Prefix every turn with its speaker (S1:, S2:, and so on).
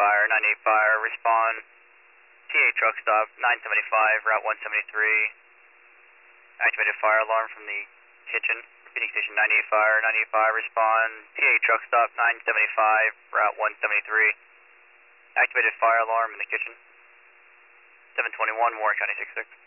S1: fire, 98 fire, respond. TA truck stop, 975, route 173. Activated fire alarm from the kitchen. Repeating station 98 fire, 98 fire, respond. TA truck stop, 975, route 173. Activated fire alarm in the kitchen. 721, Warren County 66.